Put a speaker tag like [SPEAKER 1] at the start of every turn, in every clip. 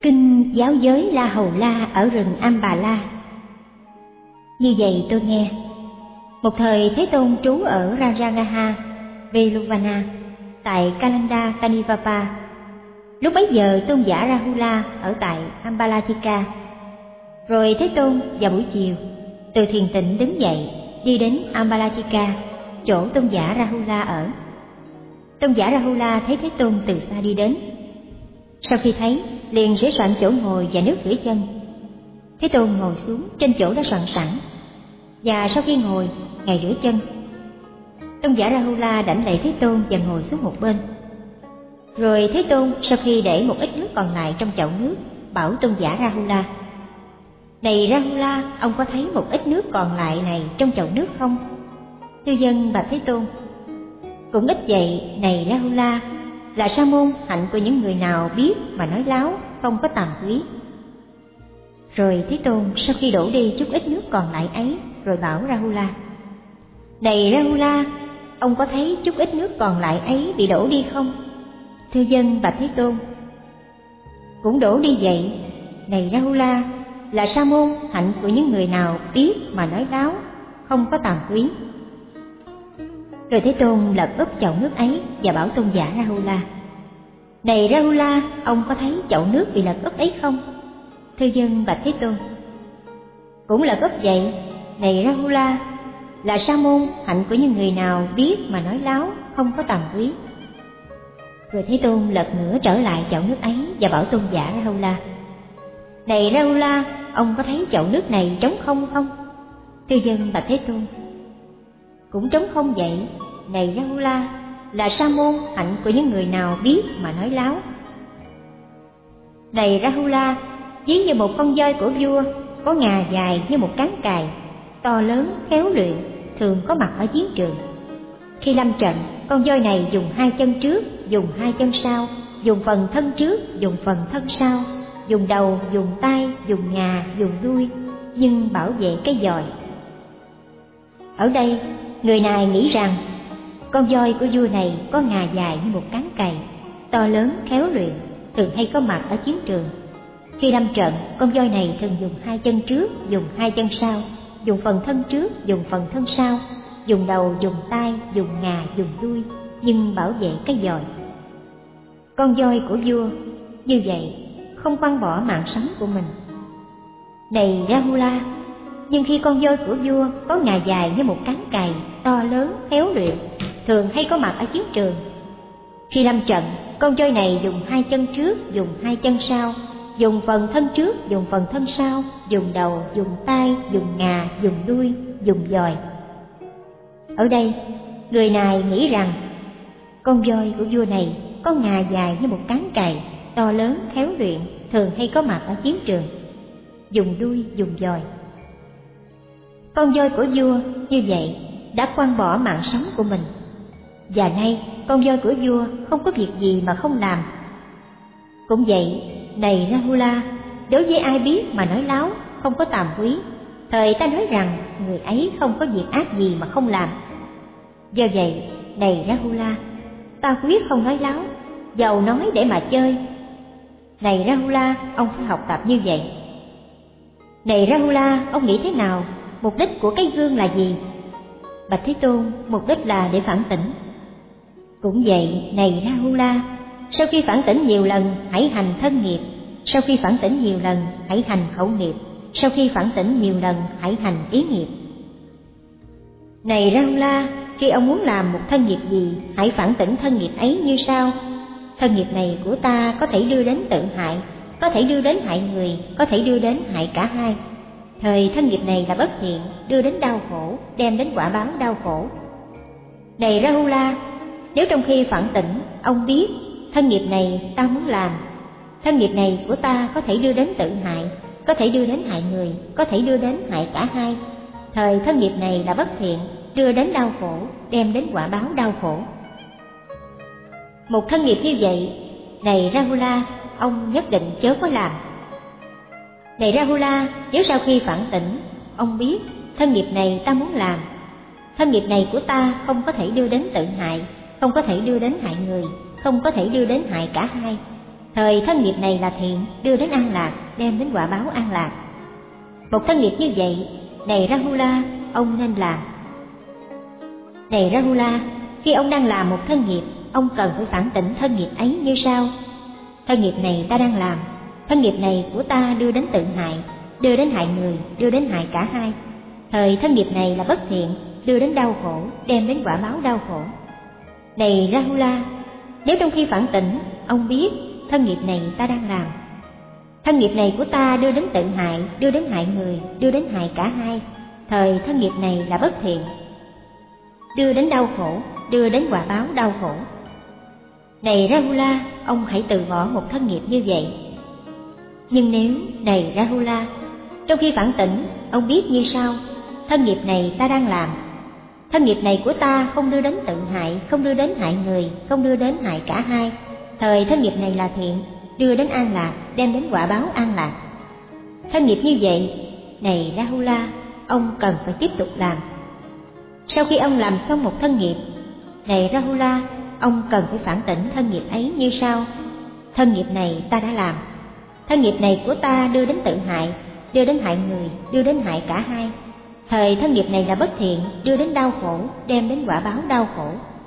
[SPEAKER 1] Kinh giáo giới La Hầu La ở rừng Ambala. Như vậy tôi nghe, một thời Thế Tôn trú ở Rajagaha, Veluvana, tại Kalanda Kanivapa. Lúc bấy giờ tôn giả Rahula ở tại Ambalathika. Rồi Thế Tôn vào buổi chiều từ thiền tịnh đứng dậy đi đến Ambalathika, chỗ tôn giả Rahula ở. Tôn giả Rahula thấy Thế Tôn từ xa đi đến. Sau khi thấy, liền sửa soạn chỗ ngồi và nước rửa chân. Thế Tôn ngồi xuống trên chỗ đã soạn sẵn, và sau khi ngồi, Ngài rửa chân. Tôn giả Rahula đảnh lễ Thế Tôn và ngồi xuống một bên. Rồi Thế Tôn sau khi để một ít nước còn lại trong chậu nước, bảo tôn giả Rahula: Này Rahula, ông có thấy một ít nước còn lại này trong chậu nước không? Thư dân bạch Thế Tôn: Cũng ít vậy, này Rahula, là sa môn hạnh của những người nào biết mà nói láo, không có tàm quý. Rồi Thế Tôn sau khi đổ đi chút ít nước còn lại ấy, rồi bảo Rahula: Này Rahula, ông có thấy chút ít nước còn lại ấy bị đổ đi không? Thư dân bạch Thế Tôn: Cũng đổ đi vậy, này Rahula, là sa môn hạnh của những người nào biết mà nói láo, không có tàm quý. Rồi Thế Tôn lật úp chậu nước ấy và bảo tôn giả Rahula: Này Rahula, ông có thấy chậu nước bị lật úp ấy không? Thư dân bạch Thế Tôn: Cũng lật úp vậy, này Rahula, là sa môn hạnh của những người nào biết mà nói láo, không có tàm quý. Rồi Thế Tôn lật ngửa trở lại chậu nước ấy và bảo tôn giả Rahula: Này Rahula, ông có thấy chậu nước này trống không không? Thư dân bạch Thế Tôn: Cũng trống không vậy, này Rahula, là sa môn hạnh của những người nào biết mà nói láo. Này Rahula, ví như một con voi của vua, có ngà dài như một cán cài, to lớn, khéo luyện, thường có mặt ở chiến trường. Khi lâm trận, con voi này dùng hai chân trước, dùng hai chân sau, dùng phần thân trước, dùng phần thân sau, dùng đầu, dùng tay, dùng ngà, dùng đuôi, nhưng bảo vệ cái giòi. Ở đây, người này nghĩ rằng con voi của vua này có ngà dài như một cán cày, to lớn, khéo luyện, thường hay có mặt ở chiến trường. Khi lâm trận, con voi này thường dùng hai chân trước, dùng hai chân sau, dùng phần thân trước, dùng phần thân sau, dùng đầu, dùng tay, dùng ngà, dùng đuôi, nhưng bảo vệ cái giòi. Con voi của vua như vậy không quăng bỏ mạng sống của mình. Này Rahula, nhưng khi con voi của vua có ngà dài như một cán cày, to lớn, khéo luyện, thường hay có mặt ở chiến trường. Khi lâm trận, con voi này dùng hai chân trước, dùng hai chân sau, dùng phần thân trước, dùng phần thân sau, dùng đầu, dùng tay, dùng ngà, dùng đuôi, dùng giòi. Ở đây, người này nghĩ rằng con voi của vua này có ngà dài như một cán cày, to lớn, khéo luyện, thường hay có mặt ở chiến trường, dùng đuôi, dùng giòi. Con voi của vua như vậy đã quăng bỏ mạng sống của mình, và nay con voi của vua không có việc gì mà không làm. Cũng vậy, này Rahula, đối với ai biết mà nói láo, không có tàm quý, thời ta nói rằng người ấy không có việc ác gì mà không làm. Do vậy, này Rahula, ta quyết không nói láo, dầu nói để mà chơi. Này Rahula, ông phải học tập như vậy. Này Rahula, ông nghĩ thế nào? Mục đích của cái gương là gì? Bạch Thế Tôn: Mục đích là để phản tỉnh. Cũng vậy, này Rahula, sau khi phản tỉnh nhiều lần, hãy hành thân nghiệp. Sau khi phản tỉnh nhiều lần, hãy hành khẩu nghiệp. Sau khi phản tỉnh nhiều lần, hãy hành ý nghiệp. Này Rahula, khi ông muốn làm một thân nghiệp gì, hãy phản tỉnh thân nghiệp ấy như sau: Thân nghiệp này của ta có thể đưa đến tự hại, có thể đưa đến hại người, có thể đưa đến hại cả hai. Thời thân nghiệp này là bất thiện, đưa đến đau khổ, đem đến quả báo đau khổ. Này Rahula, nếu trong khi phản tỉnh, ông biết thân nghiệp này ta muốn làm, thân nghiệp này của ta có thể đưa đến tự hại, có thể đưa đến hại người, có thể đưa đến hại cả hai. Thời thân nghiệp này là bất thiện, đưa đến đau khổ, đem đến quả báo đau khổ. Một thân nghiệp như vậy, này Rahula, ông nhất định chớ có làm. Này Rahula, nếu sau khi phản tỉnh, ông biết thân nghiệp này ta muốn làm, thân nghiệp này của ta không có thể đưa đến tự hại, không có thể đưa đến hại người, không có thể đưa đến hại cả hai. thời thân nghiệp này là thiện, đưa đến an lạc, đem đến quả báo an lạc. Một thân nghiệp như vậy, này Rahula, ông nên làm. Này Rahula, khi ông đang làm một thân nghiệp, ông cần phải phản tỉnh thân nghiệp ấy như sau. Thân nghiệp này ta đang làm, thân nghiệp này của ta đưa đến tự hại, đưa đến hại người, đưa đến hại cả hai. Thời thân nghiệp này là bất thiện, đưa đến đau khổ, đem đến quả báo đau khổ. Này Rahula, nếu trong khi phản tỉnh, ông biết thân nghiệp này ta đang làm, thân nghiệp này của ta đưa đến tự hại, đưa đến hại người, đưa đến hại cả hai. Thời thân nghiệp này là bất thiện, đưa đến đau khổ, đưa đến quả báo đau khổ. Này Rahula, ông hãy từ bỏ một thân nghiệp như vậy. Nhưng nếu, này Rahula, trong khi phản tỉnh, ông biết như sau, thân nghiệp này ta đang làm, thân nghiệp này của ta không đưa đến tự hại, không đưa đến hại người, không đưa đến hại cả hai. Thời thân nghiệp này là thiện, đưa đến an lạc, đem đến quả báo an lạc. Thân nghiệp như vậy, này Rahula, ông cần phải tiếp tục làm. Sau khi ông làm xong một thân nghiệp, này Rahula, ông cần phải phản tỉnh thân nghiệp ấy như sau. Thân nghiệp này ta đã làm, thân nghiệp này của ta đưa đến tự hại, đưa đến hại người, đưa đến hại cả hai. Thời thân nghiệp này là bất thiện, đưa đến đau khổ, đem đến quả báo đau khổ.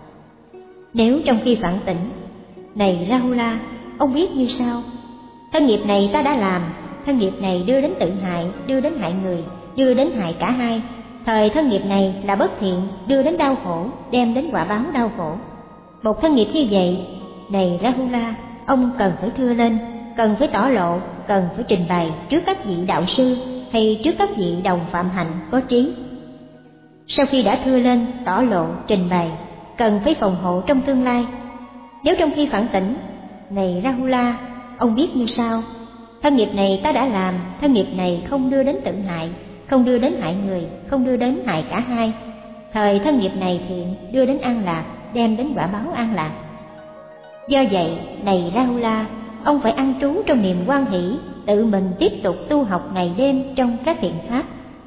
[SPEAKER 1] Nếu trong khi phản tỉnh, này Rahula, ông biết như sau, thân nghiệp này ta đã làm, thân nghiệp này đưa đến tự hại, đưa đến hại người, đưa đến hại cả hai. Thời thân nghiệp này là bất thiện, đưa đến đau khổ, đem đến quả báo đau khổ. Một thân nghiệp như vậy, này Rahula, ông cần phải thưa lên, cần phải tỏ lộ, cần phải trình bày trước các vị đạo sư hay trước các vị đồng phạm hạnh có trí. Sau khi đã thưa lên, tỏ lộ, trình bày, cần phải phòng hộ trong tương lai. Nếu trong khi phản tỉnh, này Rahula, ông biết như sau, thân nghiệp này ta đã làm, thân nghiệp này không đưa đến tự hại, không đưa đến hại người, không đưa đến hại cả hai. Thời thân nghiệp này thiện, đưa đến an lạc, đem đến quả báo an lạc. Do vậy, này Rahula, ông phải ăn trú trong niềm hoan hỷ, tự mình tiếp tục tu học ngày đêm trong các thiện pháp.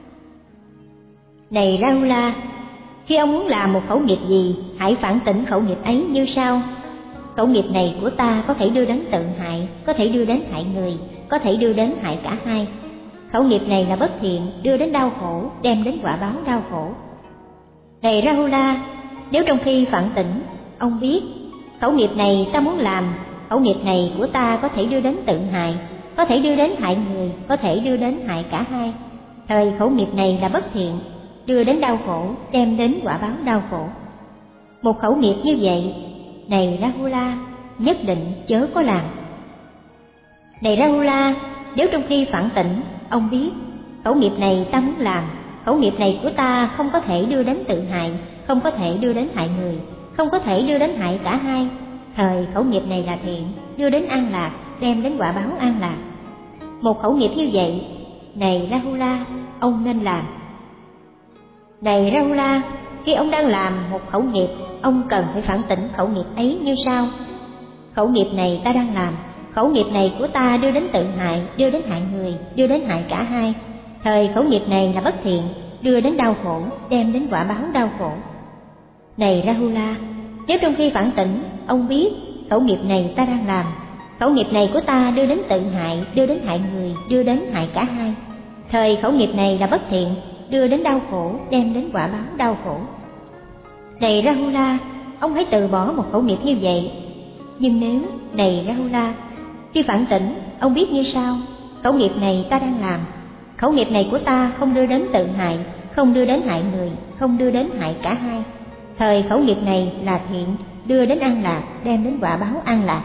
[SPEAKER 1] Này Rahula, khi ông muốn làm một khẩu nghiệp gì, hãy phản tỉnh khẩu nghiệp ấy như sau. Khẩu nghiệp này của ta có thể đưa đến tự hại, có thể đưa đến hại người, có thể đưa đến hại cả hai. Khẩu nghiệp này là bất thiện, đưa đến đau khổ, đem đến quả báo đau khổ. Này Rahula, nếu trong khi phản tỉnh, ông biết khẩu nghiệp này ta muốn làm, khẩu nghiệp này của ta có thể đưa đến tự hại, có thể đưa đến hại người, có thể đưa đến hại cả hai. Thời khẩu nghiệp này là bất thiện, đưa đến đau khổ, đem đến quả báo đau khổ. Một khẩu nghiệp như vậy, này Rahula, nhất định chớ có làm. Này Rahula, nếu trong khi phản tỉnh, ông biết khẩu nghiệp này ta muốn làm, khẩu nghiệp này của ta không có thể đưa đến tự hại, không có thể đưa đến hại người, không có thể đưa đến hại cả hai. Thời khẩu nghiệp này là thiện, đưa đến an lạc, đem đến quả báo an lạc. Một khẩu nghiệp như vậy, này Rahula, ông nên làm. Này Rahula, khi ông đang làm một khẩu nghiệp, ông cần phải phản tỉnh khẩu nghiệp ấy như sau. Khẩu nghiệp này ta đang làm, khẩu nghiệp này của ta đưa đến tự hại, đưa đến hại người, đưa đến hại cả hai. Thời khẩu nghiệp này là bất thiện, đưa đến đau khổ, đem đến quả báo đau khổ. Này Rahula, nếu trong khi phản tỉnh, ông biết khẩu nghiệp này ta đang làm, khẩu nghiệp này của ta đưa đến tự hại, đưa đến hại người, đưa đến hại cả hai. Thời khẩu nghiệp này là bất thiện, đưa đến đau khổ, đem đến quả báo đau khổ. Này Rahula, ông hãy từ bỏ một khẩu nghiệp như vậy. Nhưng nếu, này Rahula, khi phản tỉnh, ông biết như sau, khẩu nghiệp này ta đang làm, khẩu nghiệp này của ta không đưa đến tự hại, không đưa đến hại người, không đưa đến hại cả hai. Thời khẩu nghiệp này là thiện, đưa đến an lạc, đem đến quả báo an lạc.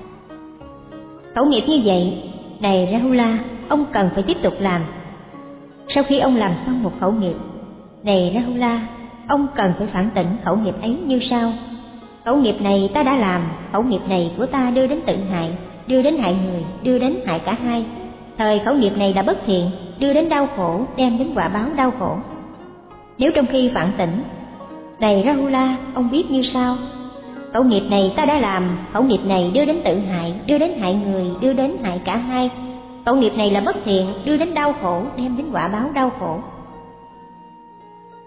[SPEAKER 1] Khẩu nghiệp như vậy, này Rahula, ông cần phải tiếp tục làm. Sau khi ông làm xong một khẩu nghiệp, này Rahula, ông cần phải phản tỉnh khẩu nghiệp ấy như sau. Khẩu nghiệp này ta đã làm, khẩu nghiệp này của ta đưa đến tự hại, đưa đến hại người, đưa đến hại cả hai. Thời khẩu nghiệp này là bất thiện, đưa đến đau khổ, đem đến quả báo đau khổ. Nếu trong khi phản tỉnh, này Rahula, ông biết như sau. Khẩu nghiệp này ta đã làm, khẩu nghiệp này đưa đến tự hại, đưa đến hại người, đưa đến hại cả hai. Khẩu nghiệp này là bất thiện, đưa đến đau khổ, đem đến quả báo đau khổ.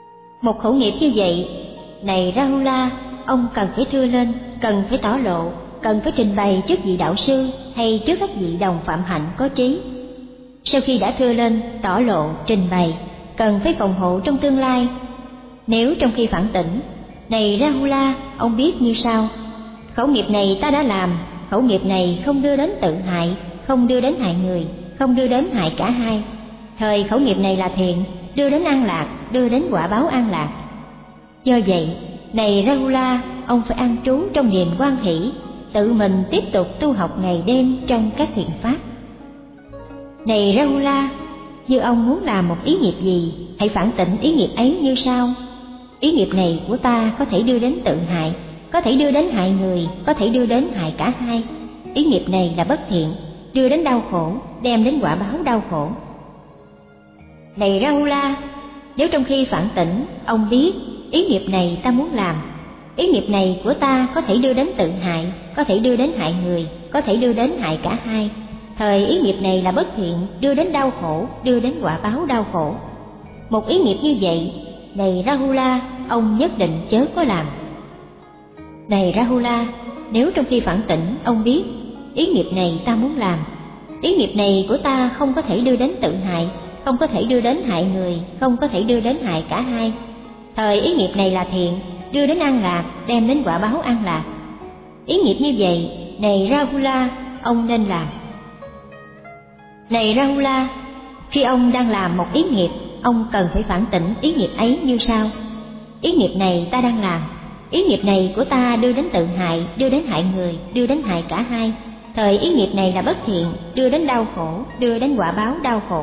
[SPEAKER 1] Một khẩu nghiệp như vậy, này Rahula, ông cần phải thưa lên, cần phải tỏ lộ, cần phải trình bày trước vị đạo sư hay trước các vị đồng phạm hạnh có trí. Sau khi đã thưa lên, tỏ lộ, trình bày, cần phải phòng hộ trong tương lai. Nếu trong khi phản tỉnh, này Rahula, ông biết như sau: khẩu nghiệp này ta đã làm, khẩu nghiệp này không đưa đến tự hại, không đưa đến hại người, không đưa đến hại cả hai. Thời khẩu nghiệp này là thiện, đưa đến an lạc, đưa đến quả báo an lạc. Do vậy, này Rahula, ông phải an trú trong niềm hoan hỷ, tự mình tiếp tục tu học ngày đêm trong các thiện pháp. Này Rahula, như ông muốn làm một ý nghiệp gì, hãy phản tỉnh ý nghiệp ấy như sau: ý nghiệp này của ta có thể đưa đến tự hại, có thể đưa đến hại người, có thể đưa đến hại cả hai. Ý nghiệp này là bất thiện, đưa đến đau khổ, đem đến quả báo đau khổ. Này Rahula, nếu trong khi phản tỉnh, ông biết ý nghiệp này ta muốn làm, ý nghiệp này của ta có thể đưa đến tự hại, có thể đưa đến hại người, có thể đưa đến hại cả hai. Thời ý nghiệp này là bất thiện, đưa đến đau khổ, đưa đến quả báo đau khổ. Một ý nghiệp như vậy, này Rahula, ông nhất định chớ có làm. Này Rahula, nếu trong khi phản tỉnh, ông biết ý nghiệp này ta muốn làm, ý nghiệp này của ta không có thể đưa đến tự hại, không có thể đưa đến hại người, không có thể đưa đến hại cả hai. Thời ý nghiệp này là thiện, đưa đến an lạc, đem đến quả báo an lạc. Ý nghiệp như vậy, này Rahula, ông nên làm. Này Rahula, khi ông đang làm một ý nghiệp, ông cần phải phản tỉnh ý nghiệp ấy như sau: ý nghiệp này ta đang làm, ý nghiệp này của ta đưa đến tự hại, đưa đến hại người, đưa đến hại cả hai. Thời ý nghiệp này là bất thiện, đưa đến đau khổ, đưa đến quả báo đau khổ.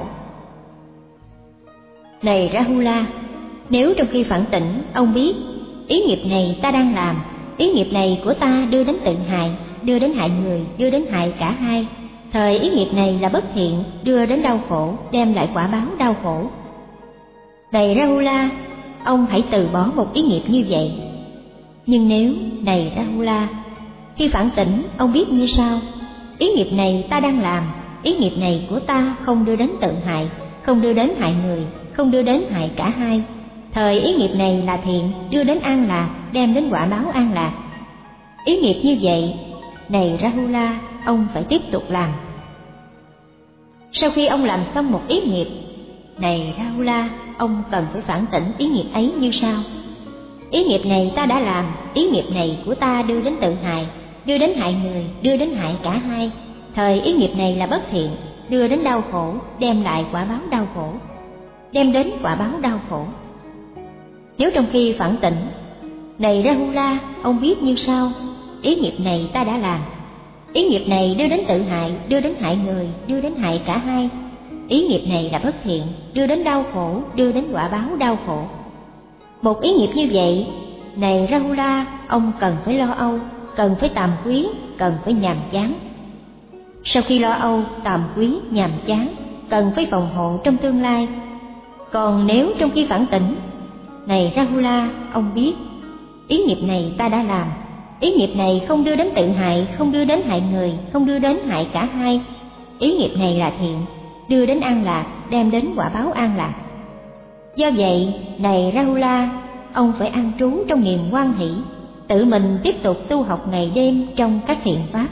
[SPEAKER 1] Này Rahula, nếu trong khi phản tỉnh, ông biết ý nghiệp này ta đang làm, ý nghiệp này của ta đưa đến tự hại, đưa đến hại người, đưa đến hại cả hai. Thời ý nghiệp này là bất thiện, đưa đến đau khổ, đem lại quả báo đau khổ. Này Rahula, ông hãy từ bỏ một ý nghiệp như vậy. Nhưng nếu, này Rahula, khi phản tỉnh, ông biết như sau: ý nghiệp này ta đang làm, ý nghiệp này của ta không đưa đến tự hại, không đưa đến hại người, không đưa đến hại cả hai. Thời ý nghiệp này là thiện, đưa đến an lạc, đem đến quả báo an lạc. Ý nghiệp như vậy, này Rahula, ông phải tiếp tục làm. Sau khi ông làm xong một ý nghiệp, này Rahula, ông cần phải phản tỉnh ý nghiệp ấy như sau: ý nghiệp này ta đã làm, ý nghiệp này của ta đưa đến tự hại, đưa đến hại người, đưa đến hại cả hai. Thời ý nghiệp này là bất thiện, đưa đến đau khổ, đem lại quả báo đau khổ, đem đến quả báo đau khổ. Nếu trong khi phản tỉnh, này Rahula, ông biết như sau: ý nghiệp này ta đã làm, ý nghiệp này đưa đến tự hại, đưa đến hại người, đưa đến hại cả hai. Ý nghiệp này là bất thiện, đưa đến đau khổ, đưa đến quả báo đau khổ. Một ý nghiệp như vậy, này Rahula, ông cần phải lo âu, cần phải tàm quý, cần phải nhàm chán. Sau khi lo âu, tàm quý, nhàm chán, cần phải phòng hộ trong tương lai. Còn nếu trong khi phản tỉnh, này Rahula, ông biết ý nghiệp này ta đã làm, ý nghiệp này không đưa đến tự hại, không đưa đến hại người, không đưa đến hại cả hai. Ý nghiệp này là thiện, đưa đến an lạc, đem đến quả báo an lạc. Do vậy, này Rahula, ông phải an trú trong niềm hoan hỷ, tự mình tiếp tục tu học ngày đêm trong các thiện pháp.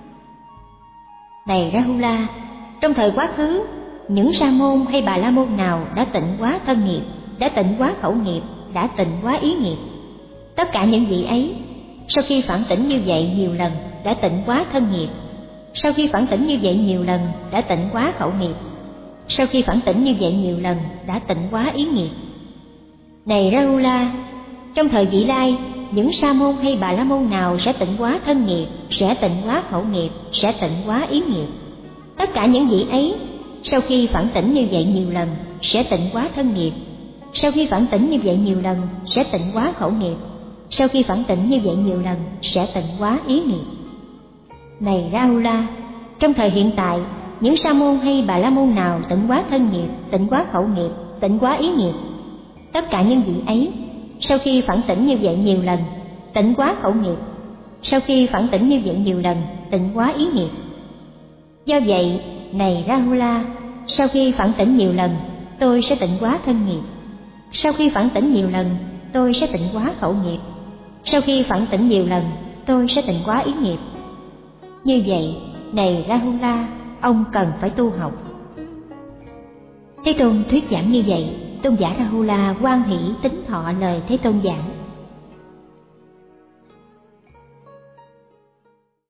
[SPEAKER 1] Này Rahula, trong thời quá khứ, những sa môn hay bà la môn nào đã tịnh hóa thân nghiệp, đã tịnh hóa khẩu nghiệp, đã tịnh hóa ý nghiệp, tất cả những vị ấy, sau khi phản tỉnh như vậy nhiều lần, đã tịnh hóa thân nghiệp. Sau khi phản tỉnh như vậy nhiều lần, đã tịnh hóa khẩu nghiệp. Sau khi phản tỉnh như vậy nhiều lần, đã tịnh hóa ý nghiệp. Này Rahula, trong thời vị lai, những sa môn hay bà la môn nào sẽ tịnh hóa thân nghiệp, sẽ tịnh hóa khẩu nghiệp, sẽ tịnh hóa ý nghiệp. Tất cả những vị ấy, sau khi phản tỉnh như vậy nhiều lần, sẽ tịnh hóa thân nghiệp. Sau khi phản tỉnh như vậy nhiều lần, sẽ tịnh hóa khẩu nghiệp. Sau khi phản tỉnh như vậy nhiều lần, sẽ tịnh hóa ý nghiệp. Này Rahula, trong thời hiện tại, những sa môn hay bà la môn nào tịnh hóa thân nghiệp, tịnh hóa khẩu nghiệp, tịnh hóa ý nghiệp, tất cả những vị ấy, sau khi phản tỉnh như vậy nhiều lần, tịnh hóa khẩu nghiệp. Sau khi phản tỉnh như vậy nhiều lần, tịnh hóa ý nghiệp. Do vậy, này Rahula, sau khi phản tỉnh nhiều lần, tôi sẽ tịnh hóa thân nghiệp. Sau khi phản tỉnh nhiều lần, tôi sẽ tịnh hóa khẩu nghiệp. Sau khi phản tỉnh nhiều lần, tôi sẽ tịnh hóa ý nghiệp. Như vậy, này Rahula, ông cần phải tu học. Thế Tôn thuyết giảng như vậy, tôn giả Rahula hoan hỷ tín thọ lời Thế Tôn giảng.